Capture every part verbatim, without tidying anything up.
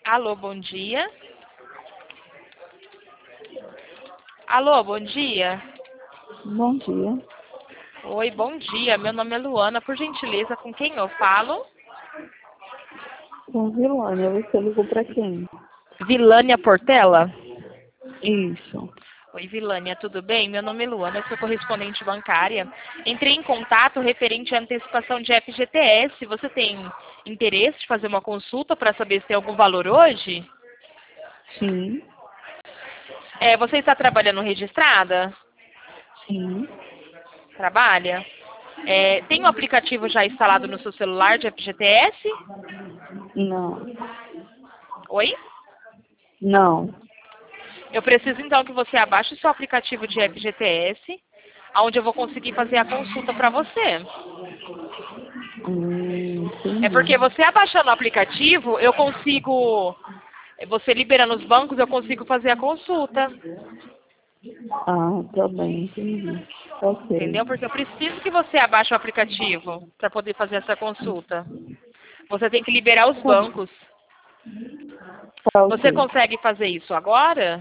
Alô, bom dia. Alô, bom dia. Bom dia. Oi, bom dia. Meu nome é Luana. Por gentileza, com quem eu falo? Com Vilânia, você ligou para quem? Vilânia Portela? Isso. Oi, Vilânia, tudo bem? Meu nome é Luana, sou correspondente bancária. Entrei em contato referente à antecipação de F G T S. Você tem interesse de fazer uma consulta para saber se tem algum valor hoje? Sim. É, você está trabalhando registrada? Sim. Trabalha? É, tem um aplicativo já instalado no seu celular de F G T S? Não. Oi? Não. Eu preciso então que você abaixe o seu aplicativo de F G T S, onde eu vou conseguir fazer a consulta para você. Hum, É porque entendi. você abaixando o aplicativo, eu consigo, você liberando os bancos, eu consigo fazer a consulta. Ah, tá bem, entendi. Ok. Entendeu? Porque eu preciso que você abaixe o aplicativo para poder fazer essa consulta. Você tem que liberar os Tá, bancos. tá Você ok. consegue fazer isso agora?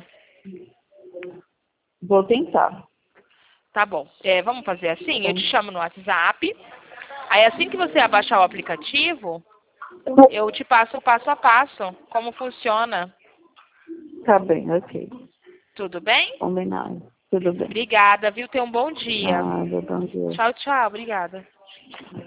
Vou tentar. Tá bom. É, vamos fazer assim? Tá, Eu te chamo no WhatsApp. Aí assim que você abaixar o aplicativo, eu te passo o passo a passo, como funciona. tá bem, ok. Tudo bem? Combinado. Tudo bem. Obrigada, viu? Tenha um bom dia. Nada, bom dia. Tchau, tchau. Obrigada.